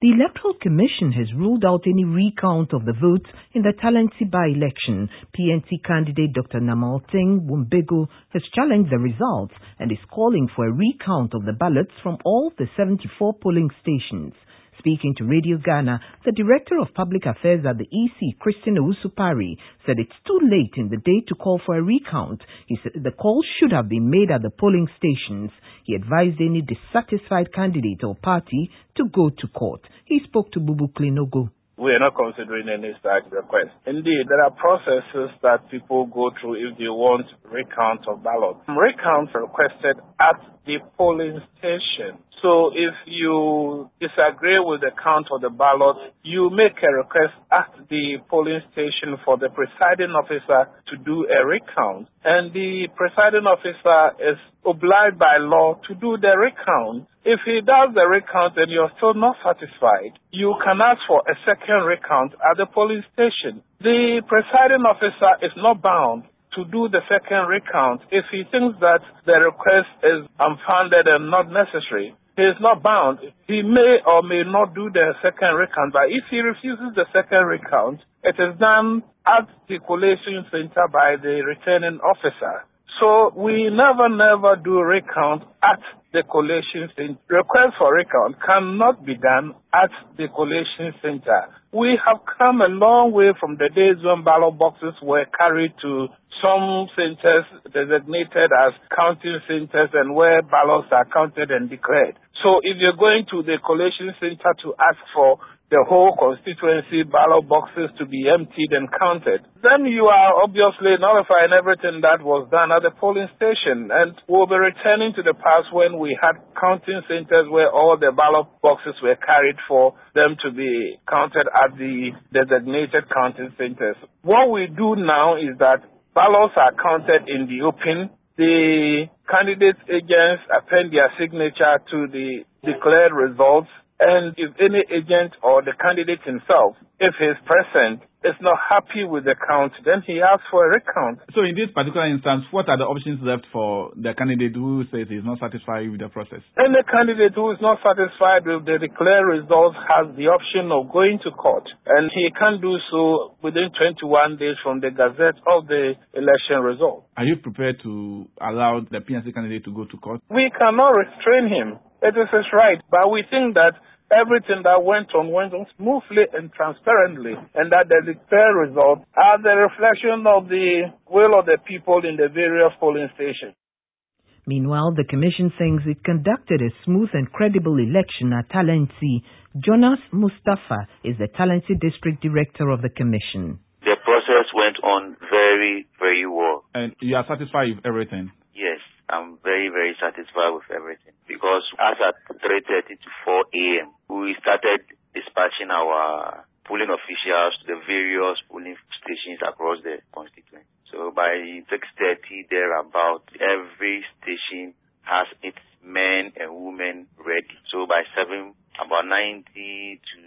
The Electoral Commission has ruled out any recount of the votes in the Talensi by-election. PNC candidate Dr. Namalteng Wumbego has challenged the results and is calling for a recount of the ballots from all the 74 polling stations. Speaking to Radio Ghana, the Director of Public Affairs at the EC, Christine Owusu-Parry, said it's too late in the day to call for a recount. He said the call should have been made at the polling stations. He advised any dissatisfied candidate or party to go to court. He spoke to Bubu Klinogo. We are not considering any such request. Indeed, there are processes that people go through if they want recount of ballots. Recounts are requested at the polling station. So if you disagree with the count of the ballot, you make a request at the polling station for the presiding officer to do a recount. And the presiding officer is obliged by law to do the recount. If he does the recount and you're still not satisfied, you can ask for a second recount at the polling station. The presiding officer is not bound to do the second recount if he thinks that the request is unfounded and not necessary. He is not bound. He may or may not do the second recount, but if he refuses the second recount, it is done at the collation center by the returning officer. So we never do recount at the collation center. Request for recount cannot be done at the collation center. We have come a long way from the days when ballot boxes were carried to some centers designated as counting centers and where ballots are counted and declared. So if you're going to the collation center to ask for the whole constituency ballot boxes to be emptied and counted, then you are obviously nullifying everything that was done at the polling station. And we'll be returning to the past when we had counting centers where all the ballot boxes were carried for them to be counted at the designated counting centers. What we do now is that ballots are counted in the open. The candidate agents append their signature to the declared results. And if any agent or the candidate himself, if he is present, is not happy with the count, then he asks for a recount. So in this particular instance, what are the options left for the candidate who says he is not satisfied with the process? Any candidate who is not satisfied with the declared results has the option of going to court, and he can do so within 21 days from the gazette of the election result. Are you prepared to allow the PNC candidate to go to court? We cannot restrain him. It is his right, but we think that everything that went on smoothly and transparently, and that the declared results are the reflection of the will of the people in the various polling stations. Meanwhile, the Commission thinks it conducted a smooth and credible election at Talensi. Jonas Mustafa is the Talensi District Director of the Commission. The process went on very, very well. And you are satisfied with everything? Yes, I'm very, very satisfied with everything. Because as at 3:30 to 4 a.m., we started dispatching our polling officials to the various polling stations across the constituency. So by 6:30 thereabout, every station has its men and women ready. So by 7, about 90 to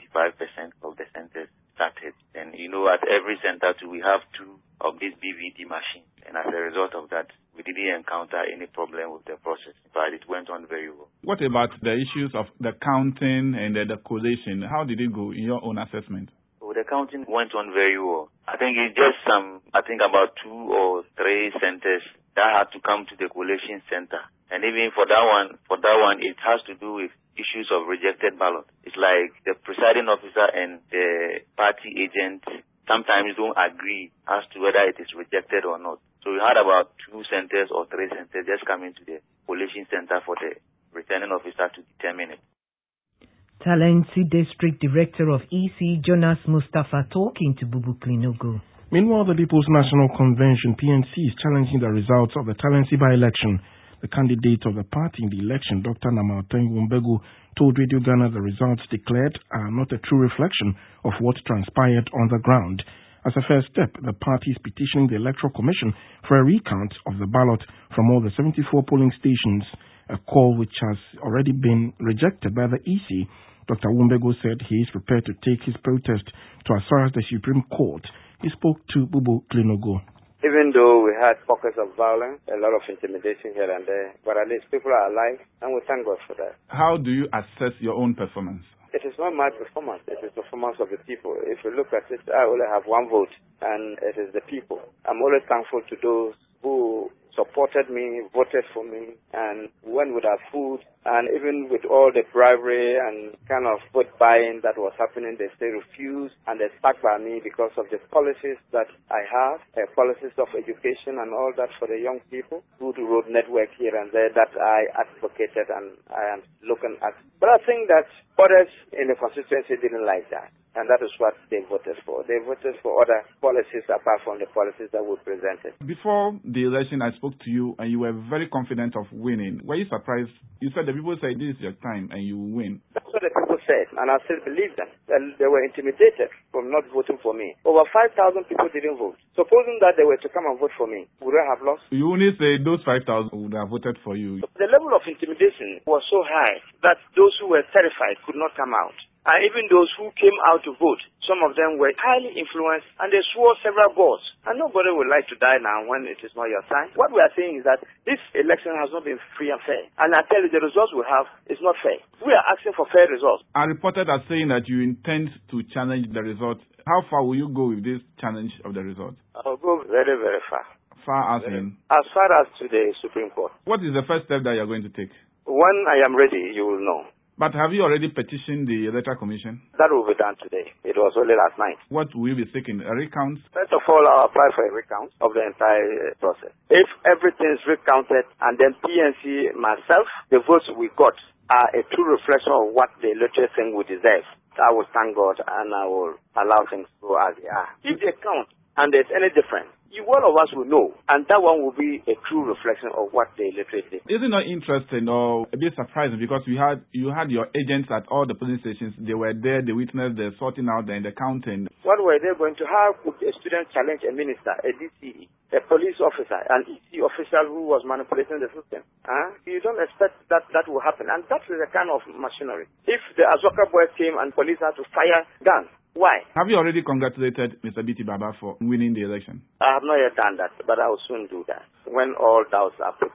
95% of the centers started. And at every center too, we have 2 of these BVD machines. And as a result of that, we didn't encounter any problem with the process, but it went on very well. What about the issues of the counting and the collation? How did it go in your own assessment? So the counting went on very well. I think it's just about 2 or 3 centers that had to come to the collation center. And even for that one, it has to do with issues of rejected ballot. It's like the presiding officer and the party agent sometimes don't agree as to whether it is rejected or not. So we had about 2 centers or 3 centers just coming to the collation center for the returning officer to determine it. Talensi District Director of EC, Jonas Mustafa, talking to Bubu Klinogo. Meanwhile, the People's National Convention, PNC, is challenging the results of the Talensi by-election. The candidate of the party in the election, Dr. Namalteng Wumbego, told Radio Ghana the results declared are not a true reflection of what transpired on the ground. As a first step, the party is petitioning the Electoral Commission for a recount of the ballot from all the 74 polling stations, a call which has already been rejected by the EC. Dr. Wumbego said he is prepared to take his protest to as far as the Supreme Court. He spoke to Bubu Klinogo. Even though we had pockets of violence, a lot of intimidation here and there, but at least people are alive, and we thank God for that. How do you assess your own performance? It is not my performance. It is the performance of the people. If you look at it, I only have one vote, and it is the people. I'm always thankful to those who supported me, voted for me, and went with our food. And even with all the bribery and kind of vote buying that was happening, they still refused, and they stuck by me because of the policies that I have, policies of education and all that for the young people, good road network here and there that I advocated and I am looking at. But I think that others in the constituency didn't like that. And that is what they voted for. They voted for other policies apart from the policies that were presented. Before the election, I spoke to you and you were very confident of winning. Were you surprised? You said the people said this is your time and you will win. That's what the people said, and I still believe them. And they were intimidated from not voting for me. Over 5,000 people didn't vote. Supposing that they were to come and vote for me, would I have lost? You only say those 5,000 would have voted for you. The level of intimidation was so high that those who were terrified could not come out. And even those who came out to vote, some of them were highly influenced and they swore several gods. And nobody would like to die now when it is not your time. What we are saying is that this election has not been free and fair. And I tell you, the results we have is not fair. We are asking for fair results. I reported as saying that you intend to challenge the results. How far will you go with this challenge of the results? I'll go very, very far. Far as in? As far as to the Supreme Court. What is the first step that you're going to take? When I am ready, you will know. But have you already petitioned the Electoral Commission? That will be done today. It was only last night. What will you be seeking? A recount? First of all, I'll apply for a recount of the entire process. If everything is recounted and then PNC, myself, the votes we got are a true reflection of what the electoral thing would deserve, I will thank God and I will allow things to go as they are. If they count and there's any difference, all of us will know, and that one will be a true reflection of what the electorate did. Is it not interesting or a bit surprising because you had your agents at all the polling stations? They were there, they witnessed the sorting out and the counting. What were they going to? How could a student challenge a minister, a DCE, a police officer, an EC official who was manipulating the system? You don't expect that will happen, and that is a kind of machinery. If the Azoka boys came and police had to fire guns, why? Have you already congratulated Mr. B.T. Baba for winning the election? I have not yet done that, but I will soon do that when all doubts are put